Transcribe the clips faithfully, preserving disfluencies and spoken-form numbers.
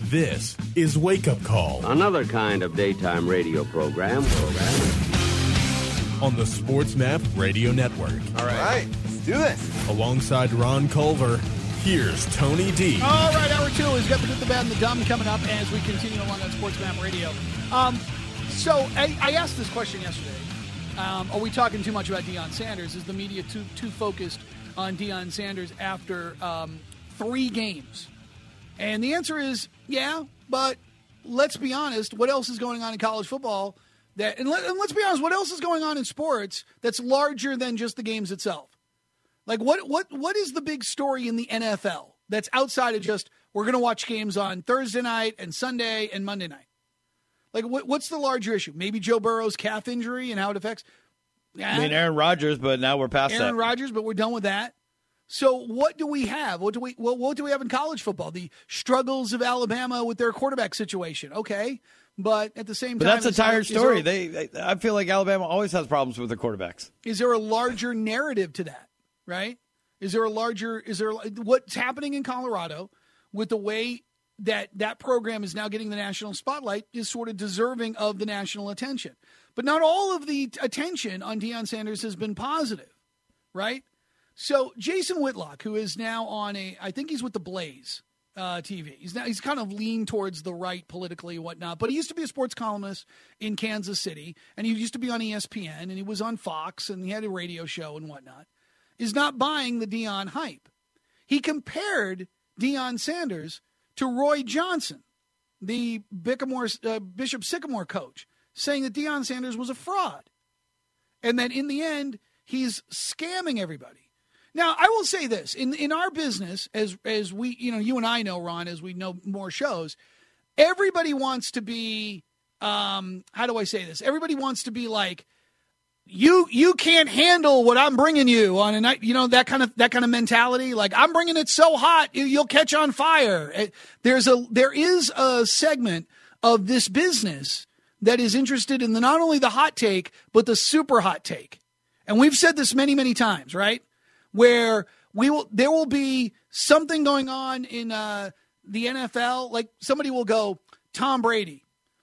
This is Wake Up Call. Another kind of daytime radio program. program. On the Sports Map Radio Network. All right. All right. Let's do this. Alongside Ron Culver, here's Tony D. All right, hour two is got the good, the bad, and the dumb coming up as we continue along on Sports Map Radio. Um, so I, I asked this question yesterday. Um, are we talking too much about Deion Sanders? Is the media too too focused on Deion Sanders after um, three games? And the answer is, yeah, but let's be honest, what else is going on in college football? That and, let, and let's be honest, what else is going on in sports that's larger than just the games itself? Like, what what what is the big story in the N F L that's outside of just, we're going to watch games on Thursday night and Sunday and Monday night? Like, what, what's the larger issue? Maybe Joe Burrow's calf injury and how it affects? Yeah, I mean, Aaron Rodgers, but now we're past Aaron that. Aaron Rodgers, but we're done with that. So what do we have? What do we well, what do we have in college football? The struggles of Alabama with their quarterback situation. Okay, but at the same but time, that's a tired story. There, they, they, I feel like Alabama always has problems with their quarterbacks. Is there a larger narrative to that? Right? Is there a larger? Is there what's happening in Colorado with the way that that program is now getting the national spotlight is sort of deserving of the national attention? But not all of the attention on Deion Sanders has been positive, right? So Jason Whitlock, who is now on a, I think he's with the Blaze uh, T V. He's now he's kind of leaned towards the right politically and whatnot. But he used to be a sports columnist in Kansas City, and he used to be on E S P N, and he was on Fox, and he had a radio show and whatnot. Is not buying the Deion hype. He compared Deion Sanders to Roy Johnson, the Bickmore, uh, Bishop Sycamore coach, saying that Deion Sanders was a fraud, and that in the end he's scamming everybody. Now, I will say this. In in our business, as as we, you know, you and I know, Ron, as we know more shows, everybody wants to be, um, how do I say this? Everybody wants to be like, you you can't handle what I'm bringing you on a night, you know, that kind of that kind of mentality. Like, I'm bringing it so hot, you'll catch on fire. There's a there is a segment of this business that is interested in the not only the hot take, but the super hot take. And we've said this many, many times, right? Where we will, there will be something going on in uh, the N F L. Like, somebody will go, Tom Brady.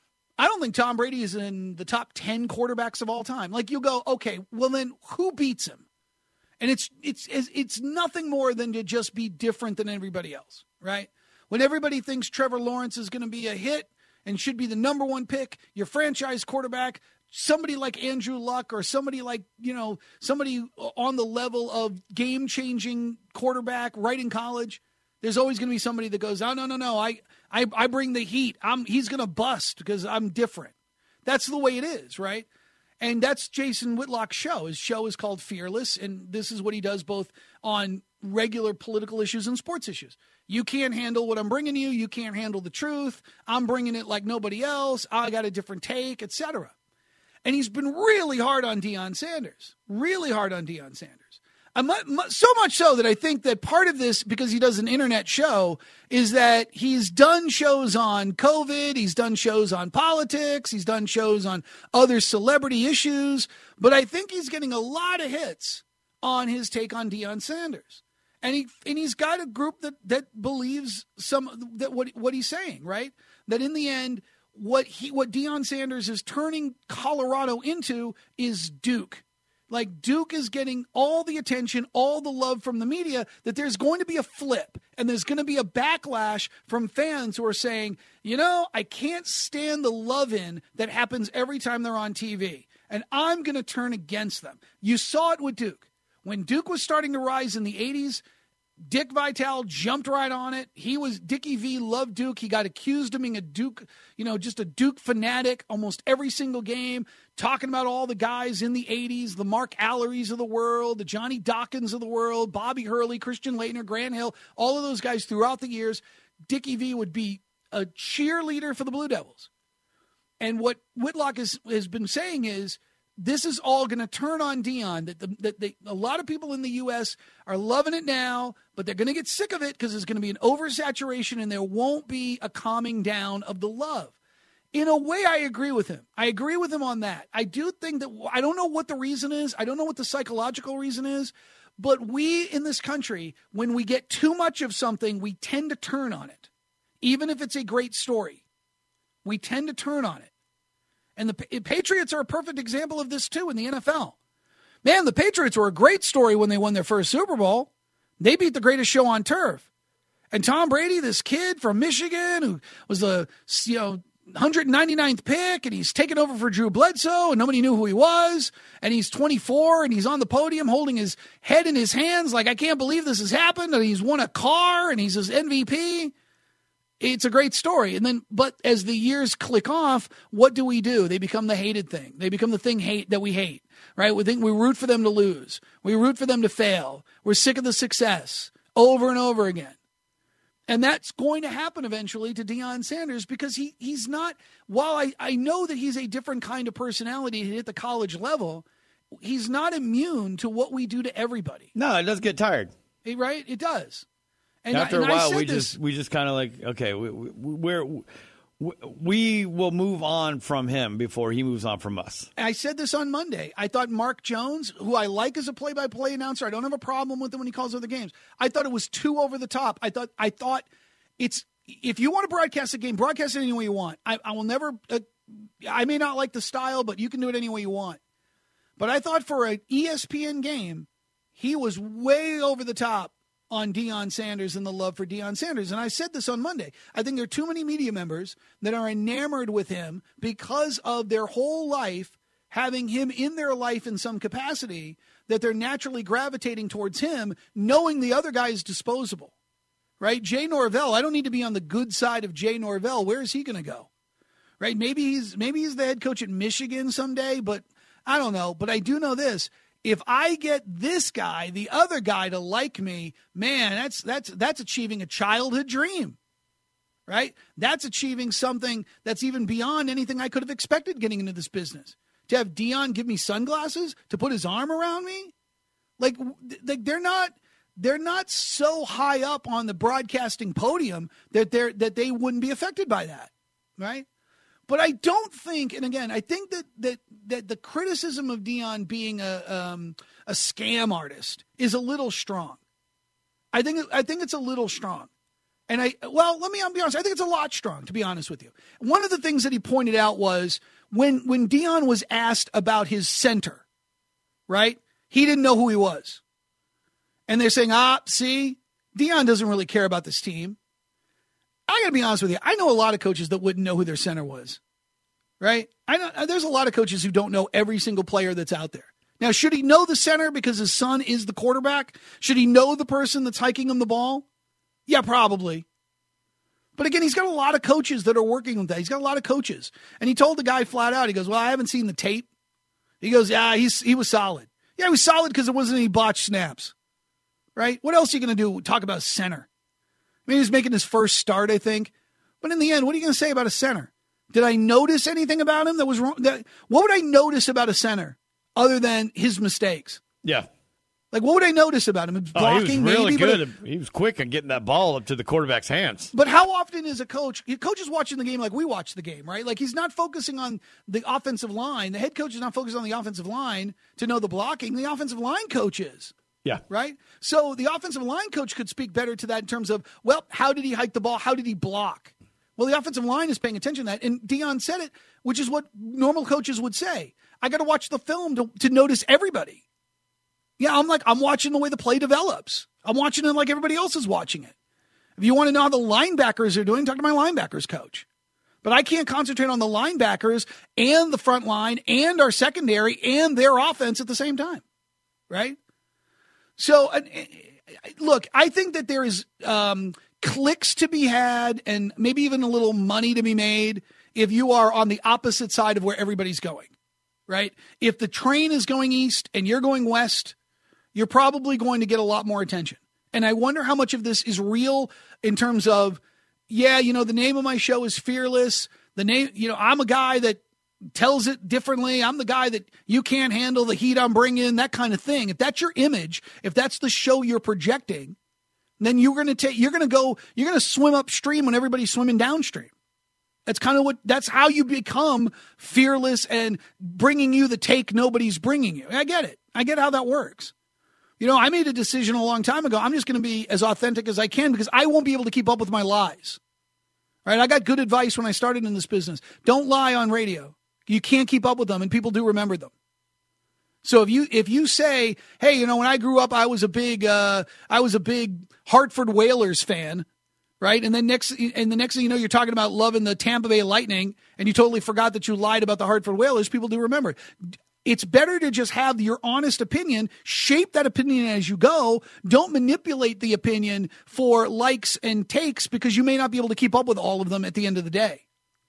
I don't think Tom Brady is in the top ten quarterbacks of all time. Like, you'll go, okay, well then who beats him? And it's it's it's nothing more than to just be different than everybody else, right? When everybody thinks Trevor Lawrence is going to be a hit and should be the number one pick, your franchise quarterback, somebody like Andrew Luck or somebody like, you know, somebody on the level of game-changing quarterback right in college, there's always going to be somebody that goes, oh, no, no, no, I I, I bring the heat. I'm He's going to bust because I'm different. That's the way it is, right? And that's Jason Whitlock's show. His show is called Fearless, and this is what he does both on regular political issues and sports issues. You can't handle what I'm bringing you. You can't handle the truth. I'm bringing it like nobody else. I got a different take, et cetera. And he's been really hard on Deion Sanders, really hard on Deion Sanders. I'm, so much so that I think that part of this, because he does an internet show, is that he's done shows on COVID, he's done shows on politics, he's done shows on other celebrity issues, but I think he's getting a lot of hits on his take on Deion Sanders. And he and he's got a group that, that believes some that what what he's saying, right? That in the end, what he what Deion Sanders is turning Colorado into is Duke. Like, Duke is getting all the attention, all the love from the media, that there's going to be a flip and there's going to be a backlash from fans who are saying, you know, I can't stand the love-in that happens every time they're on T V, and I'm going to turn against them. You saw it with Duke. When Duke was starting to rise in the eighties, Dick Vitale jumped right on it. He was, Dickie V loved Duke. He got accused of being a Duke, you know, just a Duke fanatic almost every single game, talking about all the guys in the eighties, the Mark Alleries of the world, the Johnny Dawkins of the world, Bobby Hurley, Christian Laettner, Grant Hill, all of those guys throughout the years. Dickie V would be a cheerleader for the Blue Devils. And what Whitlock has, has been saying is, this is all going to turn on Deion. That, the, that they, a lot of people in the U S are loving it now, but they're going to get sick of it because there's going to be an oversaturation and there won't be a calming down of the love. In a way, I agree with him. I agree with him on that. I do think that, I don't know what the reason is. I don't know what the psychological reason is. But we in this country, when we get too much of something, we tend to turn on it. even if it's a great story, we tend to turn on it. And the Patriots are a perfect example of this, too, in the N F L. Man, the Patriots were a great story when they won their first Super Bowl. They beat the greatest show on turf. And Tom Brady, this kid from Michigan who was the you know one hundred ninety-ninth pick, and he's taken over for Drew Bledsoe, and nobody knew who he was, and he's twenty-four, and he's on the podium holding his head in his hands like, I can't believe this has happened, and he's won a car, and he's his M V P. It's a great story. And then, but as the years click off, what do we do? They become the hated thing. They become the thing hate that we hate, right? We think we root for them to lose. We root for them to fail. We're sick of the success over and over again. And that's going to happen eventually to Deion Sanders because he he's not, while I, I know that he's a different kind of personality to hit the college level, he's not immune to what we do to everybody. No, it does get tired. Right? It does. And after I, and a while, we this, just we just kind of like, okay, we, we, we're, we, we will move on from him before he moves on from us. I said this on Monday. I thought Mark Jones, who I like as a play-by-play announcer, I don't have a problem with him when he calls other games. I thought it was too over the top. I thought I thought it's if you want to broadcast a game, broadcast it any way you want. I, I will never. Uh, I may not like the style, but you can do it any way you want. But I thought for an E S P N game, he was way over the top on Deion Sanders and the love for Deion Sanders. And I said this on Monday. I think there are too many media members that are enamored with him because of their whole life having him in their life in some capacity, that they're naturally gravitating towards him, knowing the other guy is disposable, right? Jay Norvell, I don't need to be on the good side of Jay Norvell. Where is he going to go, right? Maybe he's maybe he's the head coach at Michigan someday, but I don't know. But I do know this. If I get this guy, the other guy, to like me, man, that's that's that's achieving a childhood dream, right? That's achieving something that's even beyond anything I could have expected getting into this business. To have Deion give me sunglasses, to put his arm around me, like, like they're not they're not so high up on the broadcasting podium that they're that they wouldn't be affected by that, right? But I don't think, and again, I think that that that the criticism of Deion being a um, a scam artist is a little strong. I think I think it's a little strong, and I well, let me be honest. I think it's a lot strong, to be honest with you. One of the things that he pointed out was when when Deion was asked about his center, right? He didn't know who he was, and they're saying, ah, see, Deion doesn't really care about this team. I got to be honest with you. I know a lot of coaches that wouldn't know who their center was, right? I know there's a lot of coaches who don't know every single player that's out there. Now, should he know the center because his son is the quarterback? Should he know the person that's hiking him the ball? Yeah, probably. But again, he's got a lot of coaches that are working with that. He's got a lot of coaches. And he told the guy flat out, he goes, well, I haven't seen the tape. He goes, yeah, he's he was solid. Yeah, he was solid because there wasn't any botched snaps, right? What else are you going to do? Talk about center. I mean, he was making his first start, I think. But in the end, what are you going to say about a center? Did I notice anything about him that was wrong? That, what would I notice about a center other than his mistakes? Yeah. Like, what would I notice about him? Blocking, oh, he was really maybe, good. But, he was quick at getting that ball up to the quarterback's hands. But how often is a coach, a coach is watching the game like we watch the game, right? Like, he's not focusing on the offensive line. The head coach is not focused on the offensive line to know the blocking. The offensive line coach is. Yeah. Right? So the offensive line coach could speak better to that in terms of, well, how did he hike the ball? How did he block? Well, the offensive line is paying attention to that. And Deion said it, which is what normal coaches would say. I got to watch the film to, to notice everybody. Yeah, I'm like, I'm watching the way the play develops. I'm watching it like everybody else is watching it. If you want to know how the linebackers are doing, talk to my linebackers coach. But I can't concentrate on the linebackers and the front line and our secondary and their offense at the same time. Right? So, uh, look, I think that there is um, clicks to be had and maybe even a little money to be made if you are on the opposite side of where everybody's going, right? If the train is going east and you're going west, you're probably going to get a lot more attention. And I wonder how much of this is real in terms of, yeah, you know, the name of my show is Fearless. The name, you know, I'm a guy that tells it differently. I'm the guy that you can't handle the heat I'm bringing, that kind of thing. If that's your image, if that's the show you're projecting, then you're going to take, you're going to go, you're going to swim upstream when everybody's swimming downstream. That's kind of what, that's how you become fearless and bringing you the take nobody's bringing you. I get it. I get how that works. You know, I made a decision a long time ago. I'm just going to be as authentic as I can because I won't be able to keep up with my lies. Right? I got good advice when I started in this business. Don't lie on radio. You can't keep up with them, and people do remember them. So if you if you say, hey, you know, when I grew up, I was a big uh, I was a big Hartford Whalers fan, right? And then next and the next thing you know, you're talking about loving the Tampa Bay Lightning, and you totally forgot that you lied about the Hartford Whalers. People do remember. It's better to just have your honest opinion, shape that opinion as you go. Don't manipulate the opinion for likes and takes, because you may not be able to keep up with all of them at the end of the day.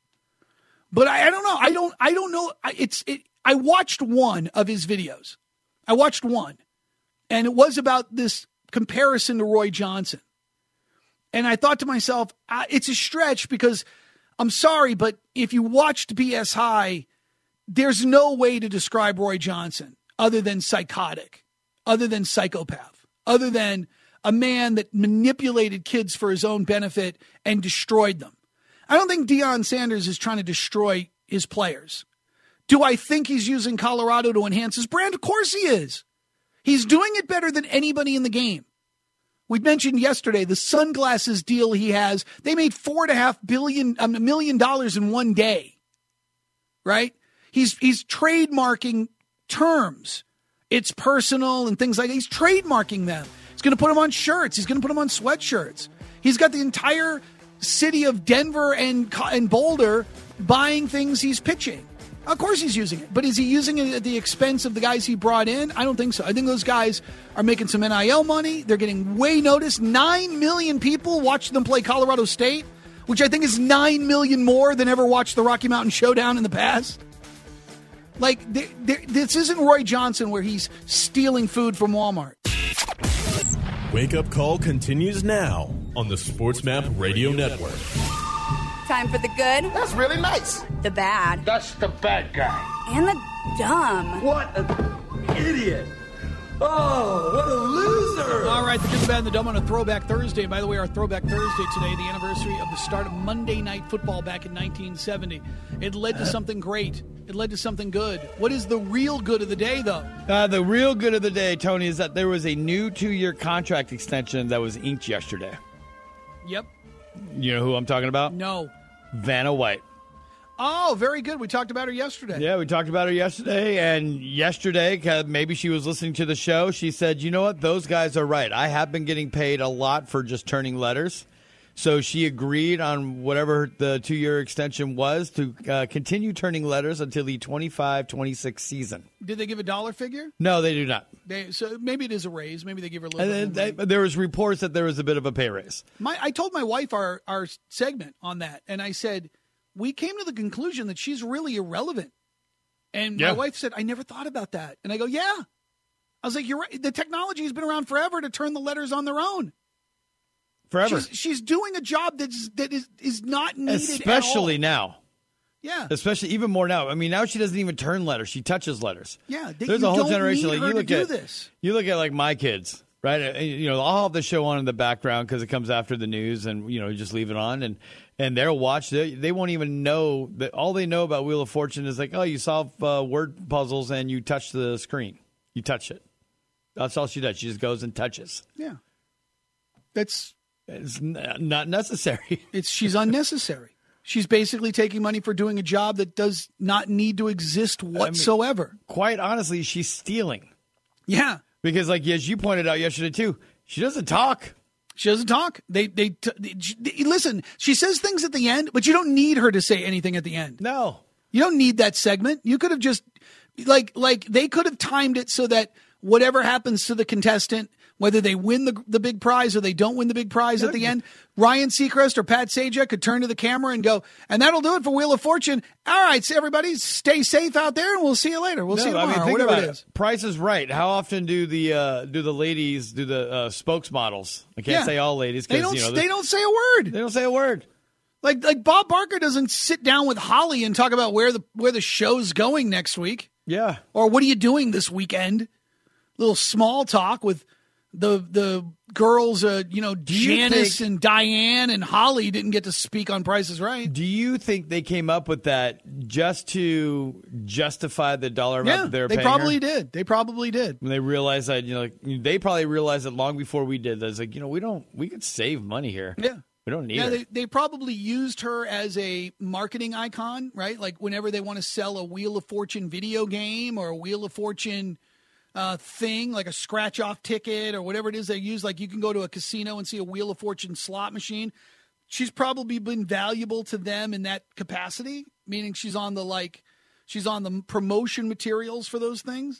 But I, I don't know. I don't. I don't know. It's. It, I watched one of his videos. I watched one, and it was about this comparison to Roy Johnson. And I thought to myself, uh, it's a stretch, because I'm sorry, but if you watched B S High, there's no way to describe Roy Johnson other than psychotic, other than psychopath, other than a man that manipulated kids for his own benefit and destroyed them. I don't think Deion Sanders is trying to destroy his players. Do I think he's using Colorado to enhance his brand? Of course he is. He's doing it better than anybody in the game. We mentioned yesterday the sunglasses deal he has. They made four and a half billion, a million dollars in one day, right? He's he's trademarking terms. It's personal and things like that. He's trademarking them. He's going to put them on shirts. He's going to put them on sweatshirts. He's got the entire city of Denver and and Boulder buying things he's pitching. Of course he's using it. But is he using it at the expense of the guys he brought in? I don't think so. I think those guys are making some N I L money. They're getting way noticed. Nine million people watched them play Colorado State, which I think is nine million more than ever watched the Rocky Mountain Showdown in the past. Like, they, they, this isn't Roy Johnson where he's stealing food from Walmart. Wake Up Call continues now on the SportsMap Radio Network. Time for the good. That's really nice. The bad. That's the bad guy. And the dumb. What an idiot. Oh, what a loser. All right, the good, the bad, and the dumb on a Throwback Thursday. By the way, our Throwback Thursday today, the anniversary of the start of Monday Night Football back in nineteen seventy. It led to something great. It led to something good. What is the real good of the day, though? Uh, the real good of the day, Tony, is that there was a new two-year contract extension that was inked yesterday. Yep. You know who I'm talking about? No. Vanna White. Oh, very good. We talked about her yesterday. Yeah, we talked about her yesterday, and yesterday, maybe she was listening to the show, she said, you know what, those guys are right. I have been getting paid a lot for just turning letters. So she agreed on whatever the two-year extension was to uh, continue turning letters until the twenty-five twenty-six season. Did they give a dollar figure? No, they do not. They, so maybe it is a raise. Maybe they give her a little and bit they, There was reports that there was a bit of a pay raise. My, I told my wife our, our segment on that, and I said, we came to the conclusion that she's really irrelevant. And yeah. my wife said, I never thought about that. And I go, yeah. I was like, you're right. The technology has been around forever to turn the letters on their own. Forever. She's, she's doing a job that's, that is, is not needed Especially at all. now. Yeah. Especially even more now. I mean, now she doesn't even turn letters. She touches letters. Yeah. They, There's you a whole don't generation. Need Like her you look to do at this. You look at like my kids, right? You know, I'll have the show on in the background because it comes after the news, and you know, you just leave it on, and and they'll watch. They, they won't even know that. All they know about Wheel of Fortune is like, oh, you solve uh, word puzzles and you touch the screen. You touch it. That's all she does. She just goes and touches. Yeah. That's. It's n- not necessary. It's she's unnecessary. She's basically taking money for doing a job that does not need to exist whatsoever. I mean, quite honestly, she's stealing. Yeah. Because, like, as you pointed out yesterday, too, she doesn't talk. She doesn't talk. They, they, t- they, listen, she says things at the end, but you don't need her to say anything at the end. No. You don't need that segment. You could have just, like, like they could have timed it so that whatever happens to the contestant, whether they win the the big prize or they don't win the big prize at the end, Ryan Seacrest or Pat Sajak could turn to the camera and go, and that'll do it for Wheel of Fortune. All right, so everybody stay safe out there, and we'll see you later. We'll no, see you tomorrow, I mean, think whatever about it is. It. Price is Right. How often do the uh, do the ladies, do the uh, spokesmodels? I can't Yeah. say all ladies. They don't, you know, they don't say a word. They don't say a word. Like like Bob Barker doesn't sit down with Holly and talk about where the where the show's going next week. Yeah. Or what are you doing this weekend? Little small talk with the the girls, uh, you know, Janice think, and Diane and Holly didn't get to speak on Price is Right. Do you think they came up with that just to justify the dollar amount Yeah, that they were they paying probably her? did. They probably did. When they realized that, you know, like, they probably realized it long before we did. That's like, you know, we don't, we could save money here. Yeah. We don't need Now, her. they, they probably used her as a marketing icon, right? Like whenever they want to sell a Wheel of Fortune video game or a Wheel of Fortune uh, thing, like a scratch-off ticket or whatever it is they use. Like you can go to a casino and see a Wheel of Fortune slot machine. She's probably been valuable to them in that capacity, meaning she's on the like, she's on the promotion materials for those things.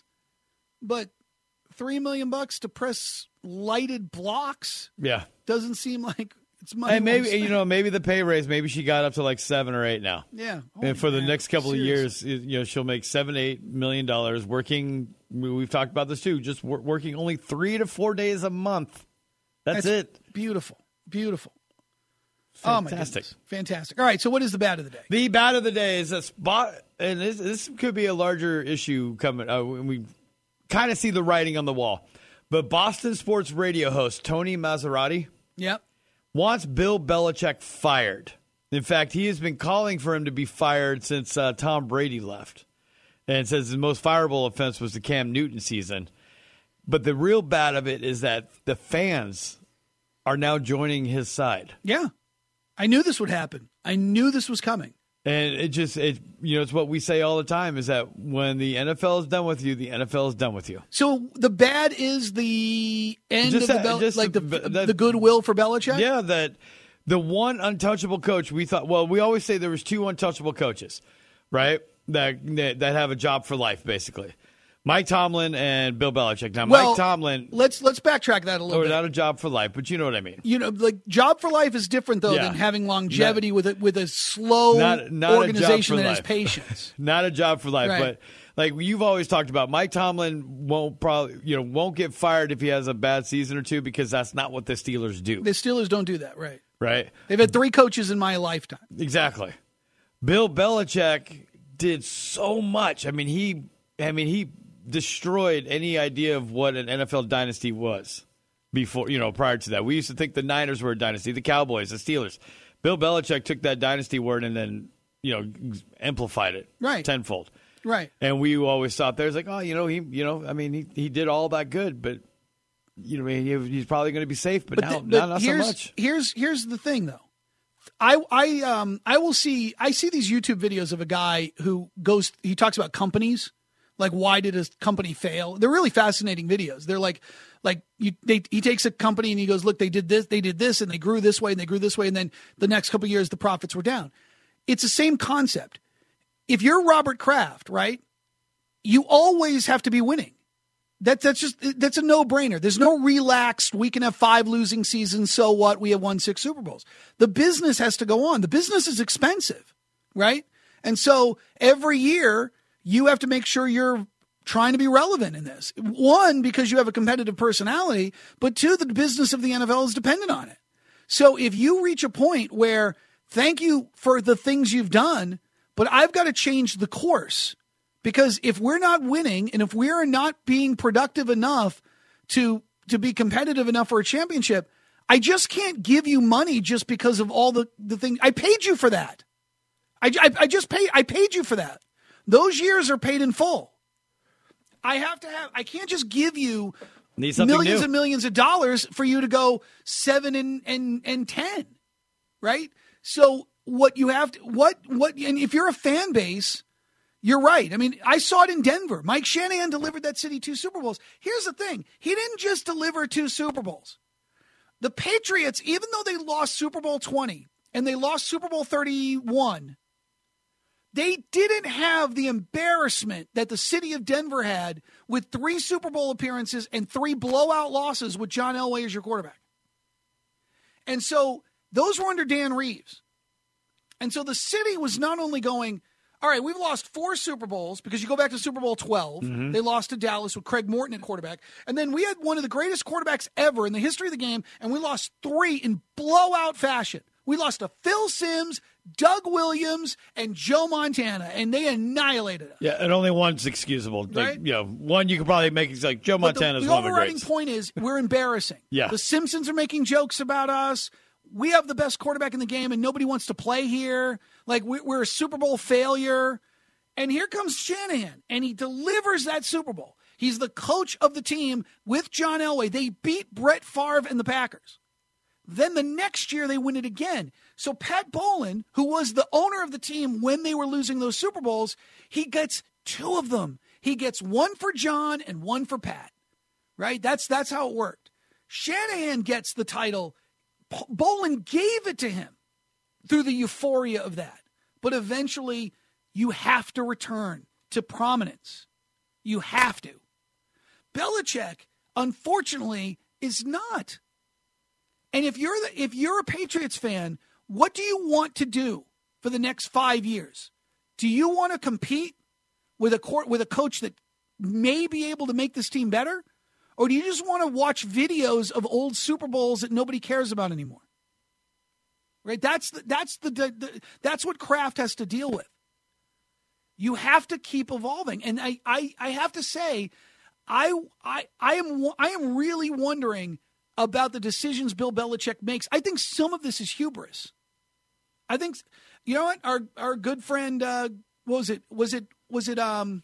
But three million bucks to press lighted blocks, yeah, doesn't seem like it's money. And maybe well spent. you know, maybe the pay raise, maybe she got up to like seven or eight now. Yeah, and for the man. next couple Seriously. of years, you know, she'll make seven, eight million dollars working. We've talked about this too. Just wor- working only three to four days a month. That's, That's it. Beautiful, beautiful. Fantastic. Oh my goodness. Fantastic. All right, so what is the bad of the day? The bad of the day is a spot, and this, this could be a larger issue coming. Uh, we kind of see the writing on the wall. But Boston sports radio host Tony Maserati Yep. wants Bill Belichick fired. In fact, he has been calling for him to be fired since uh, Tom Brady left, and says the most fireable offense was the Cam Newton season. But the real bad of it is that the fans are now joining his side. Yeah. I knew this would happen. I knew this was coming. And it just, it you know, it's what we say all the time is that when the N F L is done with you, the N F L is done with you. So the bad is the end Just of the that- Bel- just like the, the- the, that- goodwill for Belichick? Yeah, that the one untouchable coach we thought, well, we always say there was two untouchable coaches, right? That that, that have a job for life, basically. Mike Tomlin and Bill Belichick. Now, Well, Mike Tomlin, Let's let's backtrack that a little or bit. not a job for life, but you know what I mean. You know, like job for life is different though Yeah. than having longevity with a with a slow Not- not a job organization for that has life. patience. Not a job for life, Right. but like you've always talked about, Mike Tomlin won't probably, you know, won't get fired if he has a bad season or two because that's not what the Steelers do, The Steelers don't do that, right? right? They've had three coaches in my lifetime. Exactly. Bill Belichick did so much. I mean, he, I mean, he destroyed any idea of what an N F L dynasty was before, you know, prior to that. We used to think the Niners were a dynasty, the Cowboys, the Steelers. Bill Belichick took that dynasty word and then, you know, amplified it Right. tenfold. Right. And we always thought there's like, oh, you know, he, you know, I mean, he, he did all that good, but you know, he, he's probably going to be safe. But, now, th- now not so here's, much. Here's here's the thing though. I I um I will see I see these YouTube videos of a guy who goes he talks about companies, like why did a company fail? They're really fascinating videos. They're like like you they he takes a company and he goes, look, they did this, they did this, and they grew this way and they grew this way, and then the next couple of years the profits were down. It's the same concept. If you're Robert Kraft, right, you always have to be winning. That, that's just that's a no-brainer. There's no relaxed, we can have five losing seasons, so what? We have won six Super Bowls. The business has to go on. The business is expensive, right? And so every year you have to make sure you're trying to be relevant in this. One, because you have a competitive personality, but two, the business of the N F L is dependent on it. So if you reach a point where, thank you for the things you've done, but I've got to change the course. Because if we're not winning and if we are not being productive enough to to be competitive enough for a championship, I just can't give you money just because of all the, the things. I paid you for that. I, I, I just paid I paid you for that. Those years are paid in full. I have to have I can't just give you Need something millions new. and millions of dollars for you to go seven and, and, and ten. Right? So what you have to what what and if you're a fan base, you're right. I mean, I saw it in Denver. Mike Shanahan delivered that city two Super Bowls. Here's the thing. He didn't just deliver two Super Bowls. The Patriots, even though they lost Super Bowl twenty and they lost Super Bowl thirty-one, they didn't have the embarrassment that the city of Denver had with three Super Bowl appearances and three blowout losses with John Elway as your quarterback. And so those were under Dan Reeves. And so the city was not only going, all right, we've lost four Super Bowls because you go back to Super Bowl twelve. Mm-hmm. They lost to Dallas with Craig Morton at quarterback. And then we had one of the greatest quarterbacks ever in the history of the game, and we lost three in blowout fashion. We lost to Phil Simms, Doug Williams, and Joe Montana, and they annihilated us. Yeah, and only one's excusable. Like, Right? you know, one you could probably make is like Joe But the, Montana's the one of the overriding greats. point is we're embarrassing. Yeah. The Simpsons are making jokes about us. We have the best quarterback in the game, and nobody wants to play here. Like, we, we're a Super Bowl failure. And here comes Shanahan, and he delivers that Super Bowl. He's the coach of the team with John Elway. They beat Brett Favre and the Packers. Then the next year they win it again. So Pat Bowlen, who was the owner of the team when they were losing those Super Bowls, he gets two of them. He gets one for John and one for Pat, right? That's that's how it worked. Shanahan gets the title. Bowlen gave it to him through the euphoria of that. But eventually, you have to return to prominence. You have to. Belichick, unfortunately, is not. And if you're the, if you're a Patriots fan, what do you want to do for the next five years? Do you want to compete with a court with a coach that may be able to make this team better? Or do you just want to watch videos of old Super Bowls that nobody cares about anymore? Right? That's the, that's the, the, the that's what Kraft has to deal with. You have to keep evolving, and I I, I have to say, I I I am I am really wondering about the decisions Bill Belichick makes. I think some of this is hubris. I think, you know what, our our good friend, uh, what was it? Was it was it um,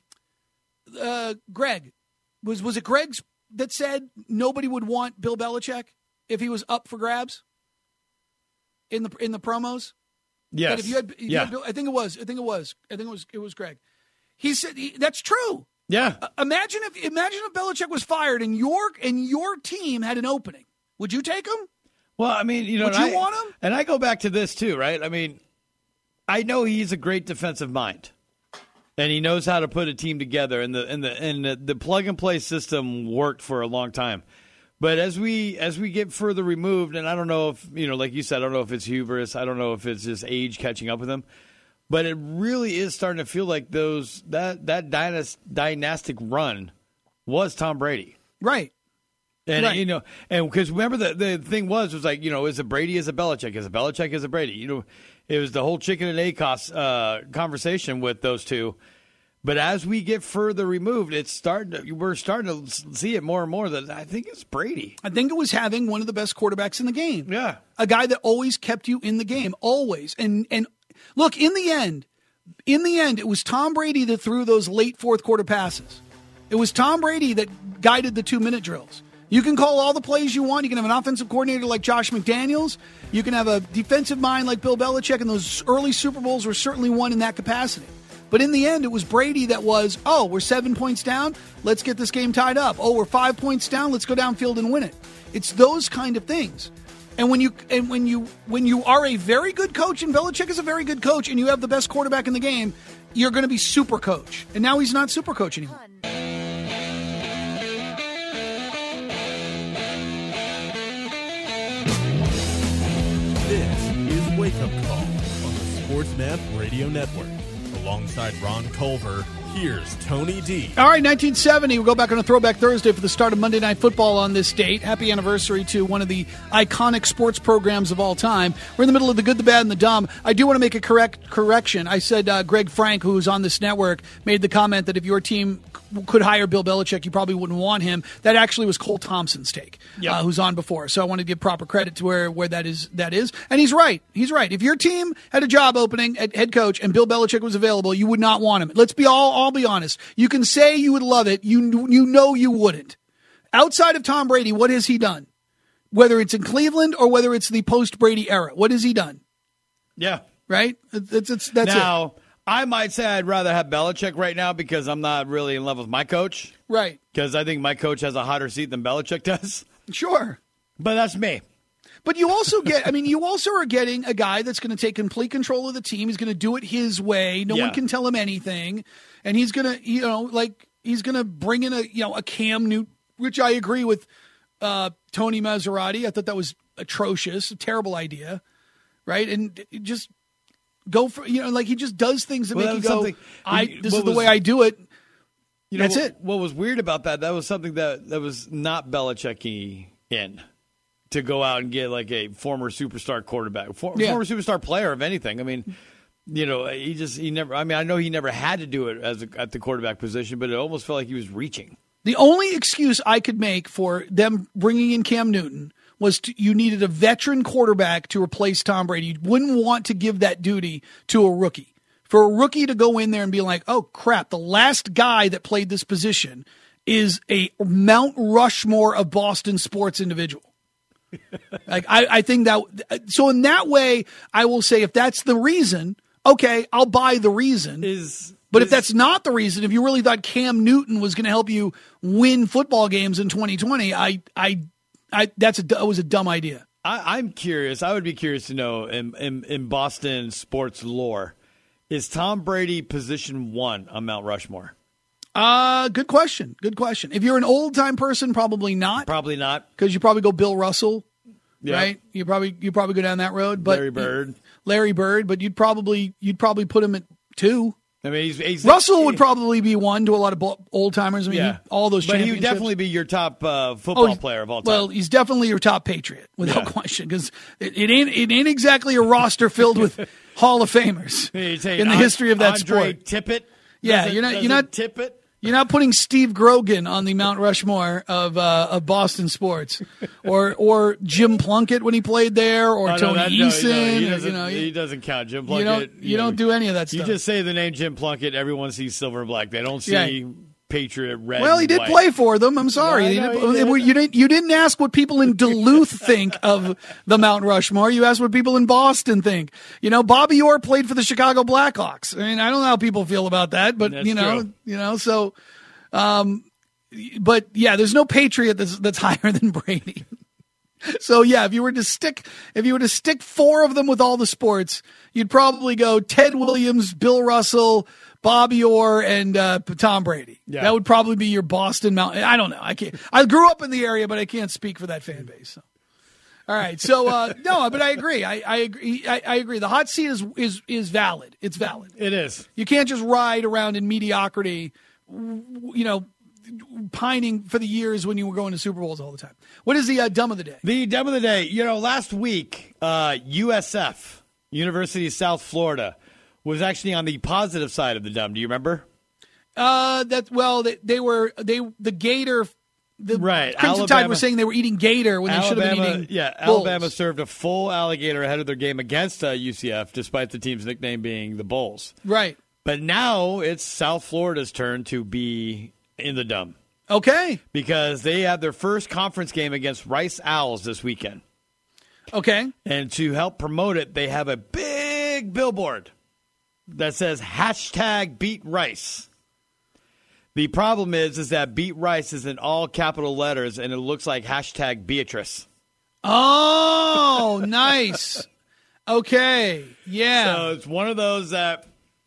uh, Greg? Was was it Greg's that said nobody would want Bill Belichick if he was up for grabs in the in the promos? Yes. That if you had, if yeah. you had Bill, I think it was. I think it was. I think it was. It was Greg. He said he, that's true. Yeah. Uh, imagine if imagine if Belichick was fired and your and your team had an opening. Would you take him? Well, I mean, you know, would and you I, want him? And I go back to this too, right? I mean, I know he's a great defensive mind, and he knows how to put a team together. And the and the and the, the plug and play system worked for a long time. But as we as we get further removed, and I don't know if you know, like you said, I don't know if it's hubris. I don't know if it's just age catching up with him. But it really is starting to feel like those that that dynast, dynastic run was Tom Brady, right? And right. you know, and because remember the the thing was was like you know, is it Brady? Is it Belichick? Is it Belichick? Is it Brady? You know, it was the whole chicken and egg cost, uh, conversation with those two. But as we get further removed, it's starting. To, we're starting to see it more and more that I think it's Brady. I think it was having one of the best quarterbacks in the game. Yeah, a guy that always kept you in the game, always. And and look, in the end, in the end, it was Tom Brady that threw those late fourth quarter passes. It was Tom Brady that guided the two minute drills. You can call all the plays you want. You can have an offensive coordinator like Josh McDaniels. You can have a defensive mind like Bill Belichick, and those early Super Bowls were certainly won in that capacity. But in the end, it was Brady that was, oh, we're seven points down. Let's get this game tied up. Oh, we're five points down. Let's go downfield and win it. It's those kind of things. And when you and when you when you are a very good coach, and Belichick is a very good coach, and you have the best quarterback in the game, you're going to be super coach. And now he's not super coach anymore. This is Wake Up Call on the SportsMap Radio Network. Alongside Ron Culver, here's Tony D. All right, nineteen seventy. We'll go back on a Throwback Thursday for the start of Monday Night Football on this date. Happy anniversary to one of the iconic sports programs of all time. We're in the middle of the good, the bad, and the dumb. I do want to make a correct correction. I said uh, Greg Frank, who's on this network, made the comment that if your team could hire Bill Belichick, you probably wouldn't want him. That actually was Cole Thompson's take, yep. uh, who's on before. So I want to give proper credit to where, where that is. That is, and he's right. He's right. If your team had a job opening at head coach and Bill Belichick was available, you would not want him. Let's be all all be honest. You can say you would love it. You you know you wouldn't. Outside of Tom Brady, what has he done? Whether it's in Cleveland or whether it's the post Brady era, what has he done? Yeah, right. It's, it's that's now. It. I might say I'd rather have Belichick right now because I'm not really in love with my coach. Right. Because I think my coach has a hotter seat than Belichick does. Sure. But that's me. But you also get, I mean, you also are getting a guy that's going to take complete control of the team. He's going to do it his way. No yeah. one can tell him anything. And he's going to, you know, like, he's going to bring in a, you know, a Cam Newton, which I agree with uh, Tony Maserati. I thought that was atrocious, a terrible idea. Right. And just go for, you know, like he just does things that well, make that you go, I, this is was, the way I do it. You know, That's what, it. What was weird about that, that was something that, that was not Belichick-y in. To go out and get like a former superstar quarterback, for, yeah. former superstar player of anything. I mean, you know, he just, he never, I mean, I know he never had to do it as a, at the quarterback position, but it almost felt like he was reaching. The only excuse I could make for them bringing in Cam Newton was to, you needed a veteran quarterback to replace Tom Brady. You wouldn't want to give that duty to a rookie. For a rookie to go in there and be like, oh, crap, the last guy that played this position is a Mount Rushmore of Boston sports individual. Like I, I think that so in that way, I will say if that's the reason, okay, I'll buy the reason. Is but is, if that's not the reason, if you really thought Cam Newton was going to help you win football games in twenty twenty, I, I, I that's a that was a dumb idea. I, I'm curious. I would be curious to know in, in in Boston sports lore, is Tom Brady position one on Mount Rushmore? Uh, good question. Good question. If you're an old time person, probably not. Probably not, because you probably go Bill Russell, yeah. right? You probably you probably go down that road. But Larry Bird, Larry Bird, but you'd probably you'd probably put him at two. I mean, he's, he's Russell he, would probably be one to a lot of old timers. I mean, yeah. he, all those. But he would championships. definitely be your top uh, football oh, player of all time. Well, he's definitely your top Patriot without yeah. question, because it, it ain't it ain't exactly a roster filled with Hall of Famers in the history of that Andre sport. Tippett. Yeah, does you're not it, you're not Tippett. You're not putting Steve Grogan on the Mount Rushmore of uh, of Boston sports, or or Jim Plunkett when he played there, or oh, Tony no, that, no, Eason. No, he, or, doesn't, you know, he doesn't count. Jim Plunkett. You don't you, you know, don't do any of that stuff. You just say the name Jim Plunkett, everyone sees silver and black. They don't see yeah. Patriot red. Well, he did white. play for them. I'm sorry. Yeah, you, know, didn't, he did. you didn't. You didn't ask what people in Duluth think of the Mount Rushmore. You asked what people in Boston think. You know, Bobby Orr played for the Chicago Blackhawks. I mean, I don't know how people feel about that, but That's you know, true. you know. So, um, but yeah, there's no Patriot that's that's higher than Brady. So yeah, if you were to stick, if you were to stick four of them with all the sports, you'd probably go Ted Williams, Bill Russell, Bobby Orr, and uh, Tom Brady. Yeah. That would probably be your Boston Mount. I don't know. I can't. I grew up in the area, but I can't speak for that fan base. So. All right. So uh, no, but I agree. I, I agree. I, I agree. The hot seat is is is valid. It's valid. It is. You can't just ride around in mediocrity. You know. Pining for the years when you were going to Super Bowls all the time. What is the uh, dumb of the day? The dumb of the day. You know, last week, uh, U S F, University of South Florida, was actually on the positive side of the dumb. Do you remember? Uh, that well, they, they were they the Gator. The right. Crimson Alabama, Tide were saying they were eating Gator when they should have been eating. Yeah, Bulls. Alabama served a full alligator ahead of their game against uh, U C F, despite the team's nickname being the Bulls. Right. But now it's South Florida's turn to be in the dumb. Okay. Because they had their first conference game against Rice Owls this weekend. Okay. And to help promote it, they have a big billboard that says hashtag beat Rice. The problem is, is that beat Rice is in all capital letters, and it looks like hashtag Beatrice. Oh, nice. Okay. Yeah. So it's one of those that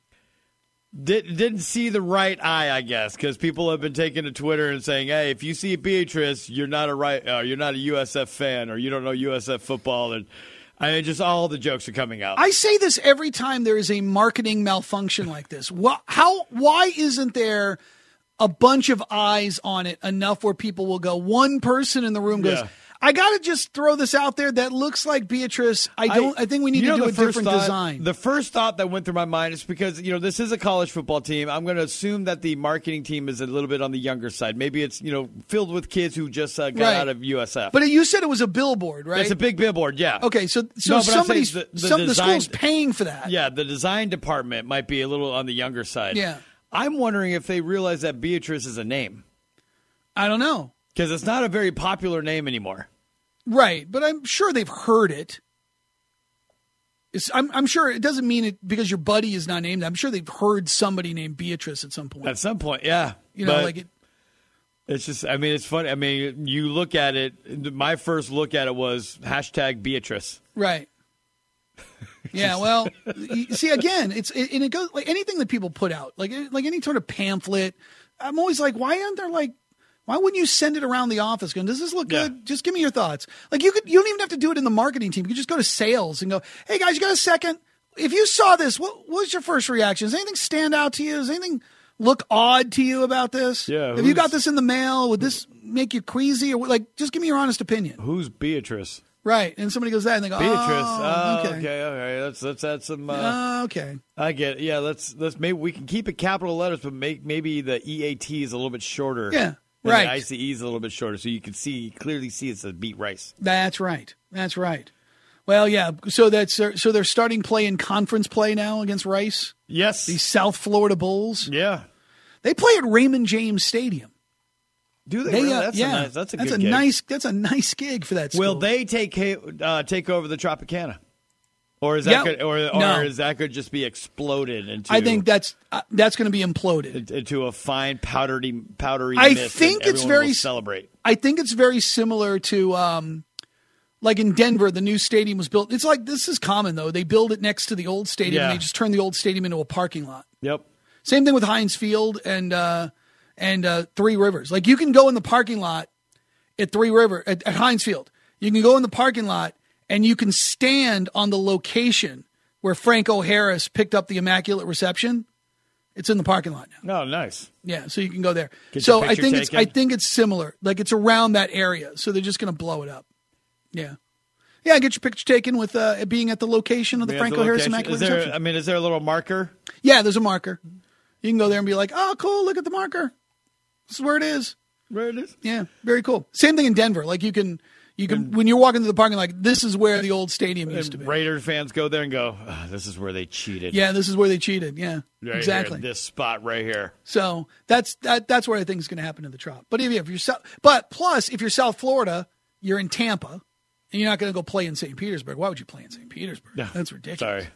Did, didn't see the right eye, I guess, because people have been taking to Twitter and saying, "Hey, if you see Beatrice, you're not a right, uh, you're not a U S F fan, or you don't know U S F football." And I mean, just all the jokes are coming out. I say this every time there is a marketing malfunction like this. What, how? Why isn't there a bunch of eyes on it enough where people will go? One person in the room goes, Yeah. I got to just throw this out there. That looks like Beatrice. I don't. I, I think we need you know, to do the a first different thought, design. The first thought that went through my mind is because, you know, this is a college football team. I'm going to assume that the marketing team is a little bit on the younger side. Maybe it's, you know, filled with kids who just uh, got Right. out of U S F. But you said it was a billboard, right? It's a big billboard, yeah. Okay, so so No, but I'm saying somebody's the- the some, the design- school's paying for that. Yeah, the design department might be a little on the younger side. Yeah. I'm wondering if they realize that Beatrice is a name. I don't know. Because it's not a very popular name anymore. Right, but I'm sure they've heard it. It's, I'm, I'm sure it doesn't mean it because your buddy is not named. I'm sure they've heard somebody named Beatrice at some point. At some point, yeah. You know, But like it. It's just, I mean, it's funny. I mean, you look at it, my first look at it was hashtag Beatrice. Right. Yeah, well, you see, again, it's it, and it goes like anything that people put out, like like any sort of pamphlet. I'm always like, why aren't there like, why wouldn't you send it around the office? Going, does this look Yeah. good? Just give me your thoughts. Like you could, you don't even have to do it in the marketing team. You could just go to sales and go, hey guys, you got a second? If you saw this, what, what was your first reaction? Does anything stand out to you? Does anything look odd to you about this? Yeah, If you who's- got this in the mail, would this make you queasy or what- like? Just give me your honest opinion. Who's Beatrice? Right, and somebody goes that, and they go, Beatrice. oh, Oh, okay, okay, okay. Let's let's add some. Uh, Uh, okay. I get it. Yeah, let's let's maybe we can keep it capital letters, but make maybe the E A T is a little bit shorter. Yeah, and right. The I C E is a little bit shorter, so you can see clearly see it says beat Rice. That's right. That's right. Well, yeah. So that's so they're starting play in conference play now against Rice. Yes. The South Florida Bulls. Yeah. They play at Raymond James Stadium. Do they? They, really? uh, That's yeah, a nice. That's a that's good a gig. nice. That's a nice gig for that. School. Will they take uh, take over the Tropicana, or is that Yeah, good, or, or no. is that could just be exploded into? I think that's uh, that's going to be imploded. into a fine powdery powdery. I mist think and it's everyone very will celebrate. I think it's very similar to, um, like in Denver, the new stadium was built. It's like this is common though. They build it next to the old stadium, Yeah. and they just turn the old stadium into a parking lot. Yep. Same thing with Heinz Field and uh, and uh, Three Rivers. Like you can go in the parking lot at Three River at, at Heinz Field. You can go in the parking lot and you can stand on the location where Franco Harris picked up the Immaculate Reception. It's in the parking lot now. Oh, nice. Yeah, so you can go there. Get so your I picture think it's taken? I think it's similar. Like it's around that area. So they're just going to blow it up. Yeah. Yeah, get your picture taken with uh, it being at the location of the We have Franco the Harris location. Immaculate Is there, Reception. I mean, is there a little marker? Yeah, there's a marker. You can go there and be like, "Oh, cool, look at the marker. This is where it is." Where it is? Yeah, very cool. Same thing in Denver. Like you can you can when you're walking through the parking lot, like this is where the old stadium used to be. Raider fans go there and go, oh, "This is where they cheated." Yeah, this is where they cheated. Yeah. Right exactly. Here, this spot right here. So that's that. That's what I think is going to happen in the Trop. But if, if you're South, but plus if you're South Florida, you're in Tampa, and you're not going to go play in Saint Petersburg. Why would you play in Saint Petersburg? Yeah. That's ridiculous. Sorry.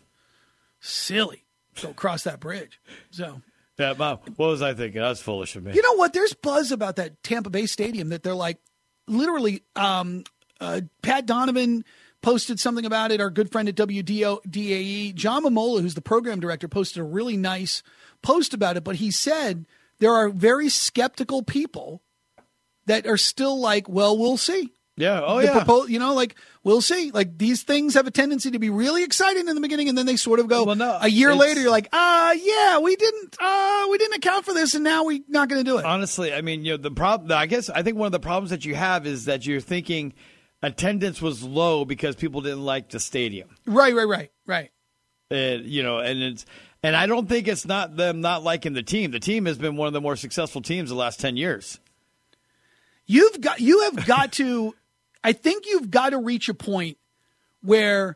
Silly. Go cross that bridge. So Yeah, Mom, what was I thinking? That's foolish of me. you know what? There's buzz about that Tampa Bay stadium that they're like, literally. Um, uh, Pat Donovan posted something about it. Our good friend at W D A E, John Momola, who's the program director, posted a really nice post about it. But he said there are very skeptical people that are still like, well, we'll see. Yeah. Oh, The yeah. propo- you know, like, we'll see. Like, these things have a tendency to be really exciting in the beginning, and then they sort of go, Well, no, a year it's- later, you're like, uh, yeah, we didn't, uh, we didn't account for this, and now we're not going to do it. Honestly, I mean, you know, the problem, I guess, I think one of the problems that you have is that you're thinking attendance was low because people didn't like the stadium. Right, right, right, right. And, you know, and it's, and I don't think it's not them not liking the team. The team has been one of the more successful teams the last ten years. You've got, you have got to, I think you've got to reach a point where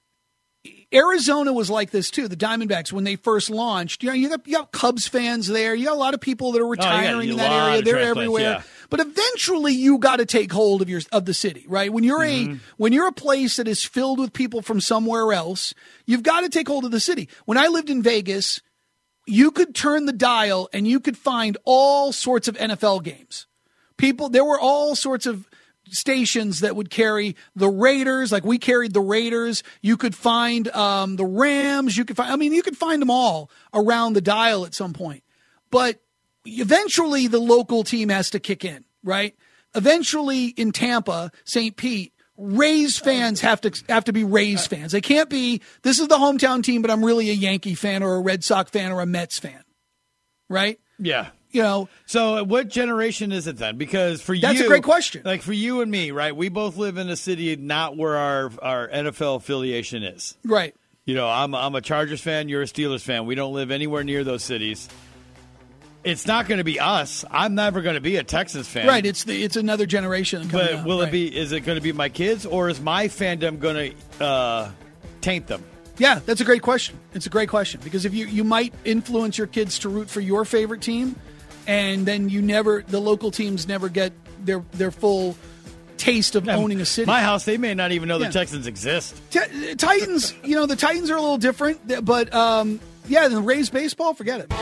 Arizona was like this too. The Diamondbacks, when they first launched, you know, you got, you got Cubs fans there. You got a lot of people that are retiring a in that lot area. of They're transplants, everywhere. yeah. But eventually, you got to take hold of your of the city, right? When you're Mm-hmm. a when you're a place that is filled with people from somewhere else, you've got to take hold of the city. When I lived in Vegas, you could turn the dial and you could find all sorts of N F L games. People, there were all sorts of stations that would carry the Raiders, like we carried the Raiders. You could find um, the Rams. You could find, I mean, you could find them all around the dial at some point. But eventually, the local team has to kick in, right? Eventually, in Tampa, Saint Pete, Rays fans have to have to be Rays fans. They can't be, this is the hometown team, but I'm really a Yankee fan or a Red Sox fan or a Mets fan, right? Yeah. You know, So what generation is it then? Because for That's you, a great question. Like for you and me, right? We both live in a city not where our our N F L affiliation is. right. You know, I'm I'm a Chargers fan. You're a Steelers fan. We don't live anywhere near those cities. It's not going to be us. I'm never going to be a Texans fan. Right, it's the it's another generation coming But up, will right. it be? Is it going to be my kids, or is my fandom going to uh, taint them? Yeah, that's a great question. It's a great question because if you you might influence your kids to root for your favorite team, and then you never the local teams never get their their full taste of owning a city. My house, they may not even know Yeah. the Texans exist. T- Titans, you know, the Titans are a little different, but um, yeah, the Rays baseball, forget it.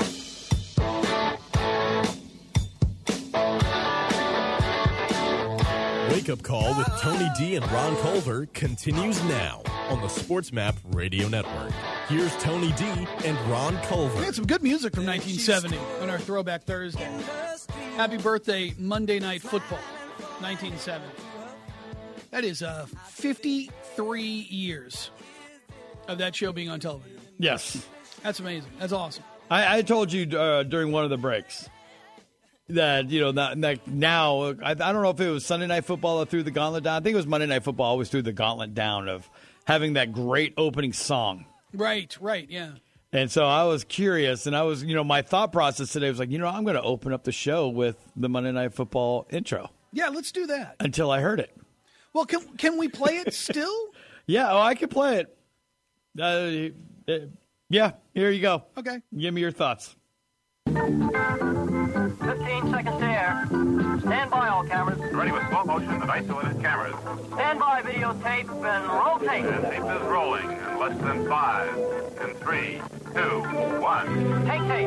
Wake Up Call with Tony D and Ron Culver continues now on the Sports Map Radio Network. Here's Tony D and Ron Culver. We had some good music from nineteen seventy on our Throwback Thursday. Happy birthday, Monday Night Football, nineteen seventy. That is uh, fifty-three years of that show being on television. Yes. That's amazing. That's awesome. I, I told you uh, during one of the breaks that, you know, that, that now, I, I don't know if it was Sunday Night Football that threw the gauntlet down. I think it was Monday Night Football always threw the gauntlet down of having that great opening song. Right, right, yeah. And so I was curious, and I was, you know, my thought process today was like, you know, I'm going to open up the show with the Monday Night Football intro Yeah, let's do that. until I heard it. Well, can can we play it still? Yeah, oh, I can play it. Uh, uh, yeah, here you go. Okay. Give me your thoughts. fifteen seconds to air. Stand by all cameras. Ready with slow motion and isolated cameras. Stand by videotape and rotate. And tape is rolling in less than five, in three, two, one. Take tape.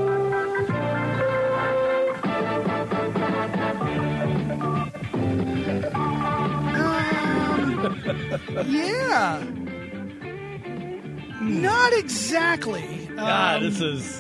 Yeah. Not exactly. God, Um, this is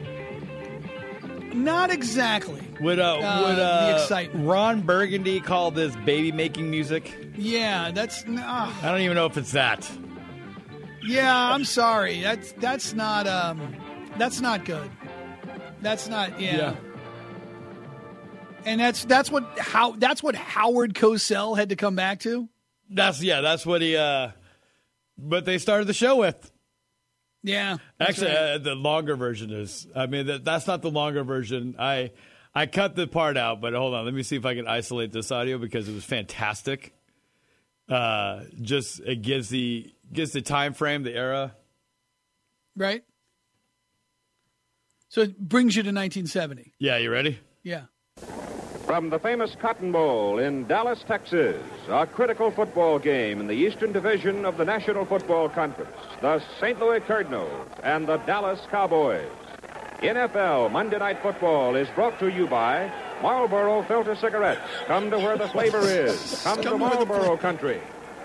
Not exactly. would uh, Uh, would the uh, excitement. Ron Burgundy call this baby making music? Yeah, that's. Uh, I don't even know if it's that. yeah, I'm sorry. That's that's not. Um, that's not good. That's not. Yeah. Yeah. And that's that's what how that's what Howard Cosell had to come back to. That's yeah. That's what he. Uh, but they started the show with. Yeah. that's Actually, right. uh, the longer version is. I mean, that, that's not the longer version. I I cut the part out, but hold on. Let me see if I can isolate this audio because it was fantastic. Uh, just it gives the gives the time frame, the era. Right. So it brings you to nineteen seventy. Yeah, you ready? Yeah. From the famous Cotton Bowl in Dallas, Texas, a critical football game in the Eastern Division of the National Football Conference, the Saint Louis Cardinals and the Dallas Cowboys. N F L Monday Night Football is brought to you by Marlboro Filter Cigarettes. Come to where the flavor is. Come, Come to where the Marlboro country.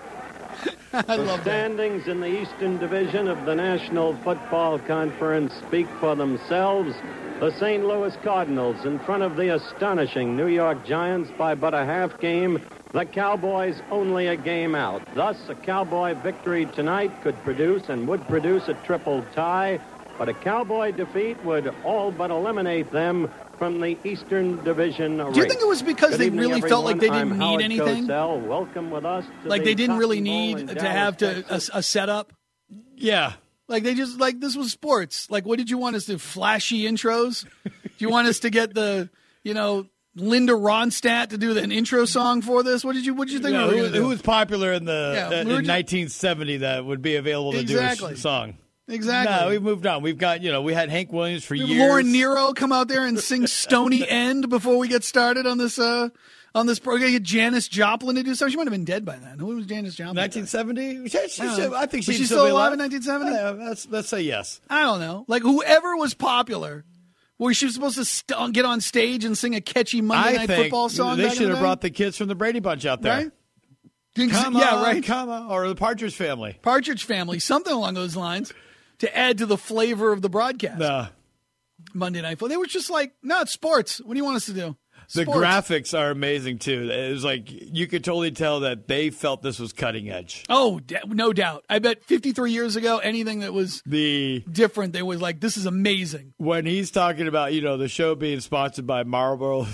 I The love that. standings in the Eastern Division of the National Football Conference speak for themselves. The Saint Louis Cardinals in front of the astonishing New York Giants by but a half game. The Cowboys only a game out. Thus, a Cowboy victory tonight could produce and would produce a triple tie, but a Cowboy defeat would all but eliminate them from the Eastern Division race. Do you think it was because Good they evening, really felt like they everyone. didn't I'm need Howard anything? Cosell. Welcome with us to Like the they didn't really Cotton Bowl need in to Dallas, have to Texas. a, a setup. Yeah. Like they just like this was sports. Like what did you want us to flashy intros? Do you want us to get the you know Linda Ronstadt to do an intro song for this? What did you what did you think Yeah, we were who, going to do? who was popular in the Yeah, uh, we were in just- nineteen seventy that would be available to Exactly. do a sh- song? Exactly. No, we've moved on. We've got you know we had Hank Williams for We have years. Lauren Nero come out there and sing Stony End before we get started on this uh on this program. Get Janis Joplin to do something. She might have been dead by then. Who was Janis Joplin? nineteen seventy. She, she, I don't she, know. I think Was she'd she still still be alive alive in nineteen seventy? Yeah, let's let's say yes. I don't know. Like whoever was popular, were she supposed to st- get on stage and sing a catchy Monday I Night think Football song? they back in should the have day? brought the kids from the Brady Bunch out there. Right? Think- Come yeah, on, right. come on, or the Partridge Family. Partridge Family, something along those lines, to add to the flavor of the broadcast. The Monday Night Football. They were just like, no, it's sports. What do you want us to do? the Sports. graphics are amazing too. It was like you could totally tell that they felt this was cutting edge. Oh, d- no doubt. I bet fifty-three years ago, anything that was The different, they was like, this is amazing. when he's talking about you know the show being sponsored by Marlboro.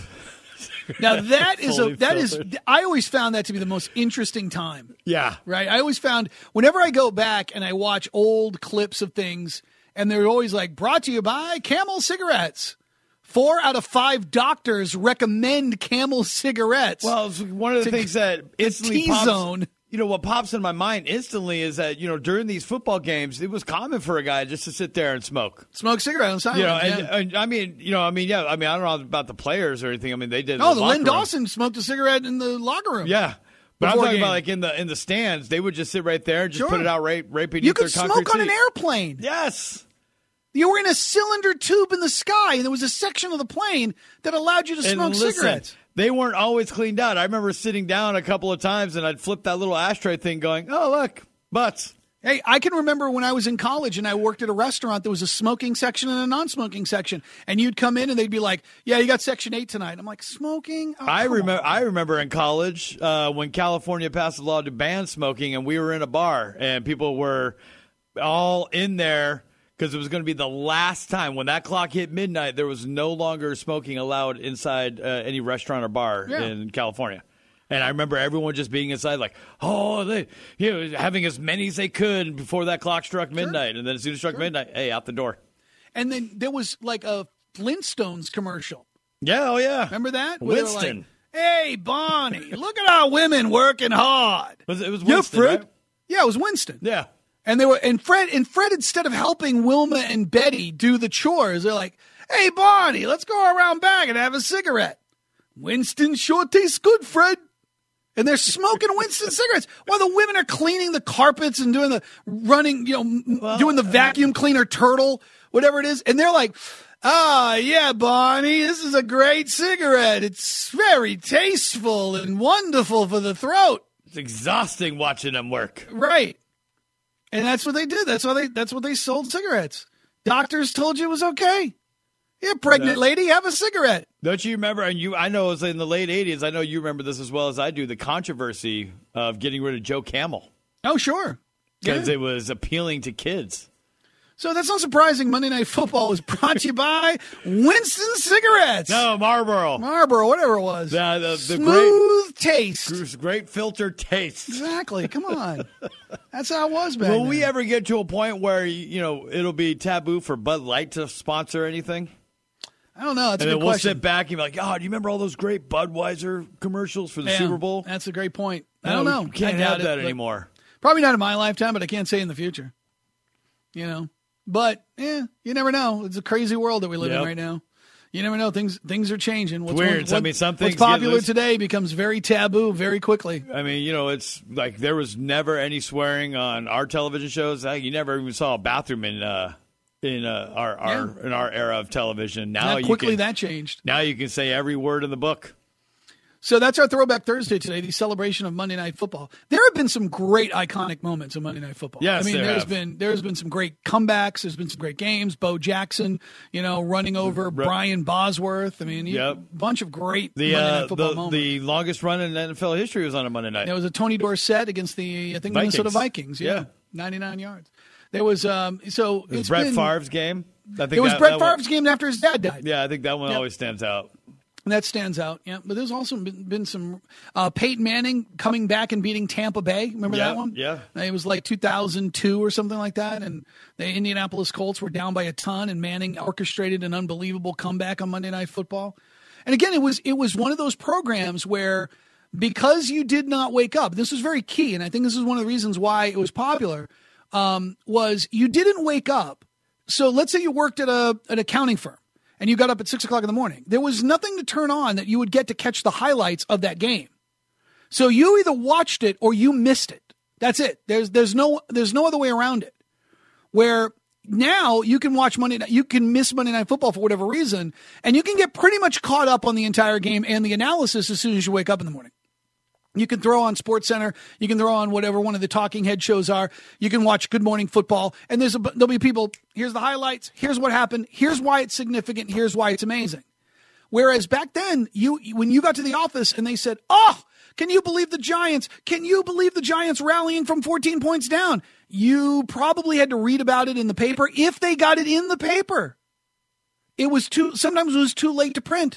Now that is a Fully that is filtered. I always found that to be the most interesting time. Yeah. Right? I always found whenever I go back and I watch old clips of things, and they're always like, brought to you by Camel Cigarettes. Four out of five doctors recommend Camel cigarettes. Well, it's one of the To- things that instantly T-zone. pops, you know, what pops in my mind instantly is that, you know, during these football games, it was common for a guy just to sit there and smoke. Smoke cigarette on silence. You know, and, yeah. and I mean, you know, I mean, yeah, I mean, I don't know about the players or anything. I mean, they did. Oh, in the locker Lynn room. Dawson smoked a cigarette in the locker room. Yeah. But Before I'm talking game. about like in the in the stands, they would just sit right there and just Sure. put it out right, right beneath You their could concrete smoke on an seat. airplane. Yes. You were in a cylinder tube in the sky, and there was a section of the plane that allowed you to And smoke listen, cigarettes. they weren't always cleaned out. I remember sitting down a couple of times and I'd flip that little ashtray thing going, oh, look, butts. Hey, I can remember when I was in college and I worked at a restaurant, there was a smoking section and a non-smoking section. And you'd come in and they'd be like, yeah, you got section eight tonight. I'm like, smoking? Oh, I come remember. on. I remember in college uh, when California passed a law to ban smoking, and we were in a bar, and people were all in there because it was going to be the last time. When that clock hit midnight, there was no longer smoking allowed inside uh, any restaurant or bar Yeah. in California. And I remember everyone just being inside, like, oh, they, you know, having as many as they could before that clock struck midnight, and then as soon as it struck midnight, hey, out the door. And then there was like a Flintstones commercial. Yeah, oh yeah. Remember that? Where they were Winston. like, hey, Bonnie, look at our women working hard. Was it, it was Yeah, Winston, Fred. right? Yeah, it was Winston. Yeah. And they were and Fred and Fred, instead of helping Wilma and Betty do the chores, they're like, hey, Bonnie, let's go around back and have a cigarette. Winston sure tastes good, Fred. And they're smoking Winston cigarettes while the women are cleaning the carpets and doing the running, you know, well, doing the vacuum cleaner turtle, whatever it is. And they're like, ah, yeah, Bonnie, this is a great cigarette. It's very tasteful and wonderful for the throat. It's exhausting watching them work. Right. And that's what they did. That's why they, that's what they sold cigarettes. Doctors told you it was okay. Yeah, pregnant no. lady, have a cigarette. Don't you remember, and you, I know it was in the late eighties, I know you remember this as well as I do, the controversy of getting rid of Joe Camel. Oh, sure. Because yeah. it was appealing to kids. So that's not surprising. Monday Night Football was brought to you by Winston Cigarettes. No, Marlboro. Marlboro, whatever it was. The, the, the Smooth great, taste. Great filter taste. Exactly. Come on. That's how it was back Will then. we ever get to a point where, you know, it'll be taboo for Bud Light to sponsor anything? I don't know. That's and a then good we'll question. sit back and be like, oh, do you remember all those great Budweiser commercials for the yeah, Super Bowl? That's a great point. I no, don't know. We can't I have it, that anymore. Probably not in my lifetime, but I can't say in the future. You know? But, yeah, you never know. It's a crazy world that we live yep. in right now. You never know. Things things are changing. What's weird. What, I mean, some things what's popular today becomes very taboo very quickly. I mean, you know, it's like there was never any swearing on our television shows. You never even saw a bathroom in uh, in uh, our, our yeah. in our era of television. Now How quickly you can, that changed. Now you can say every word in the book. So that's our Throwback Thursday today, the celebration of Monday Night Football. There have been some great iconic moments in Monday Night Football. Yes, I mean, there there's have. been there's been some great comebacks. There's been some great games. Bo Jackson, you know, running over Re- Brian Bosworth. I mean, yep. a bunch of great the, Monday uh, Night Football the, moments. The longest run in N F L history was on a Monday night. There was a Tony Dorsett against the I think Vikings. Minnesota Vikings. Yeah, yeah. ninety-nine yards. There was um so it was it's Brett been, Favre's game. I think it was that, Brett that Favre's one, game after his dad died. Yeah, I think that one yep. always stands out. That stands out, yeah. But there's also been, been some uh, Peyton Manning coming back and beating Tampa Bay. Remember yeah, that one? Yeah. It was like two thousand two or something like that, and the Indianapolis Colts were down by a ton, and Manning orchestrated an unbelievable comeback on Monday Night Football. And again, it was it was one of those programs where because you did not wake up, this was very key, and I think this is one of the reasons why it was popular, um, was you didn't wake up. So let's say you worked at a an accounting firm. And you got up at six o'clock in the morning. There was nothing to turn on that you would get to catch the highlights of that game. So you either watched it or you missed it. That's it. There's there's no there's no other way around it. Where now you can watch Monday night, you can miss Monday Night Football for whatever reason, and you can get pretty much caught up on the entire game and the analysis as soon as you wake up in the morning. You can throw on SportsCenter. You can throw on whatever one of the talking head shows are. You can watch Good Morning Football. And there's a, there'll be people, here's the highlights. Here's what happened. Here's why it's significant. Here's why it's amazing. Whereas back then, you when you got to the office and they said, oh, can you believe the Giants? Can you believe the Giants rallying from fourteen points down? You probably had to read about it in the paper if they got it in the paper. It was too, sometimes it was too late to print.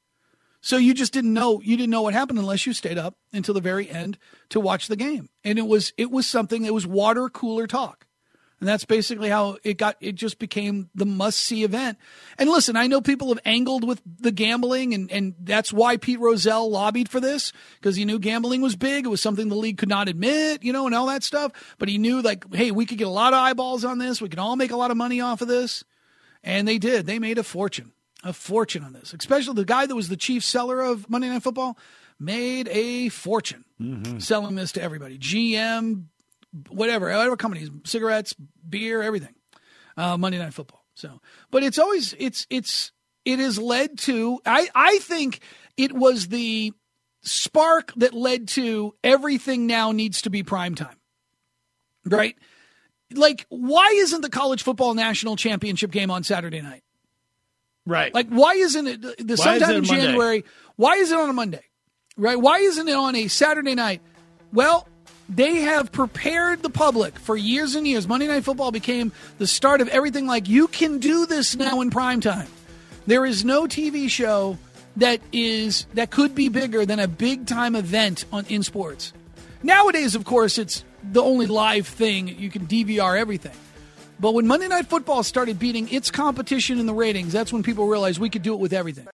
So you just didn't know, you didn't know what happened unless you stayed up until the very end to watch the game. And it was, it was something that was water cooler talk. And that's basically how it got, it just became the must see event. And listen, I know people have angled with the gambling and, and that's why Pete Rozelle lobbied for this because he knew gambling was big. It was something the league could not admit, you know, and all that stuff. But he knew like, hey, we could get a lot of eyeballs on this. We can all make a lot of money off of this. And they did. They made a fortune. A fortune on this, especially the guy that was the chief seller of Monday Night Football made a fortune mm-hmm. selling this to everybody. G M, whatever, whatever companies, cigarettes, beer, everything. Uh, Monday Night Football. So, but it's always it's it's it has led to. I I think it was the spark that led to everything now needs to be primetime, right? Like, why isn't the college football national championship game on Saturday night? Right. Like, why isn't it the sometime it in January? Why is it on a Monday? Right? Why isn't it on a Saturday night? Well, they have prepared the public for years and years. Monday Night Football became the start of everything like you can do this now in primetime. There is no T V show that is that could be bigger than a big time event on in sports. Nowadays, of course, it's the only live thing. You can D V R everything. But when Monday Night Football started beating its competition in the ratings, that's when people realized we could do it with everything.